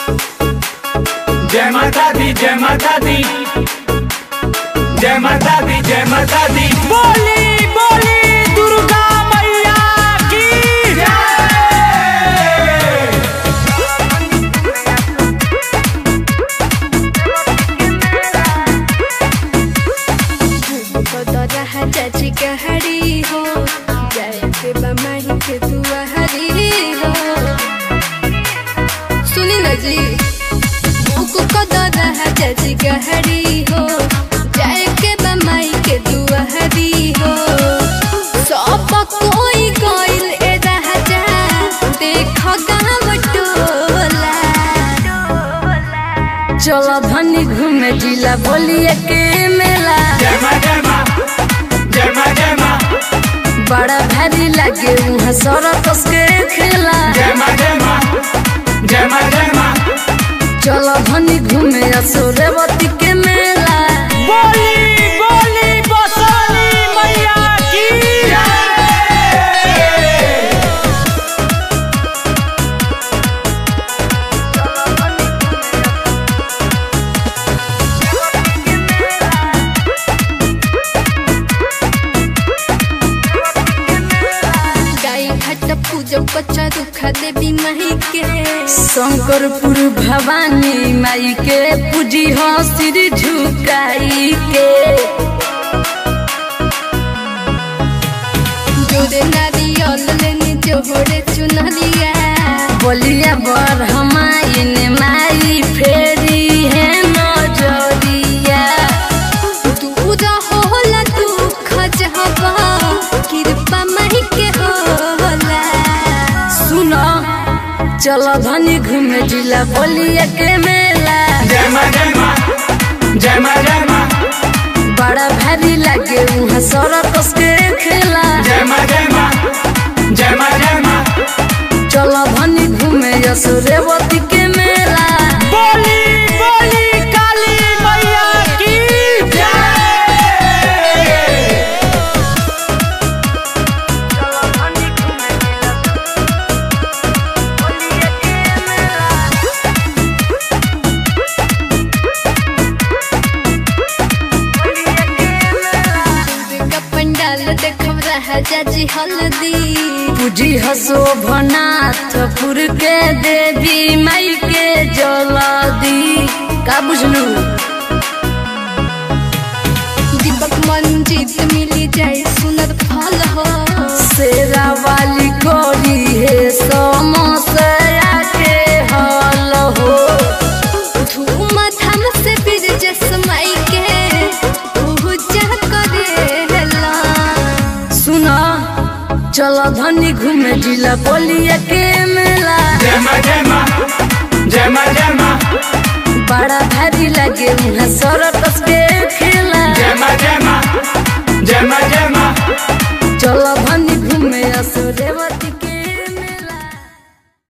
जय माता दी जय माता दी जय माता दी जय माता दी। बोली बोली दुर्गा मैया की चाची कहरी हो जय के बमाही के दुआ हरी हो। सुनी ना जी मुको कदर है चाची कहरी हो जय के बमाही के दुआ हरी हो। सब कोई कोइल ए राजा देख गाँव टोला। चलो धनी घूमे जिला बोलिए के मेला। जय माँ जय माँ जय माँ जय माँ। बड़ा भारी लगे वहाँ सरकस के खेला। जय माँ जय माँ जय माँ जय माँ। चलो धनी घूमे असुरवती के मेला। बोली बोली बसवानी मैया की पूजा बच्चा दुखा देवी माही के। शंकरपुर भवानी माई के पूजी हो सिर झुकाई के। जोरे नारियल लेने जोहरे चुनरिया। बोलिया बर हमाइन माई फेरी है नजरिया। दूर होला दुख जहबा कृपा माही के होला। सुनो चलो धनी घूमे जिला बोलिया के मेला। जय माँ जय माँ जय माँ जय माँ। बड़ा भारी लगे वहाँ सरकस के खेला। जय माँ जय माँ जय माँ जय माँ। चलो धनी घूमे असुरवती के मेला। बोली बोली काली मैया की पंडाल देखब राजा जी हल्दी। पूजी हसो भनाथपुर के देवी माई के जलदी। का बुझलू दीपक मंजित मिली जाए सुनर फल हो। शेरा वाली कोरी है समोसया के हल हो। धूम धाम से बीर जसमाई के पूजा करेला। सुना चलो धनी घूमे जिला बोलिया के मेला। जय माँ जय माँ जय माँ जय माँ। बड़ा भारी लगे वहाँ सरकस के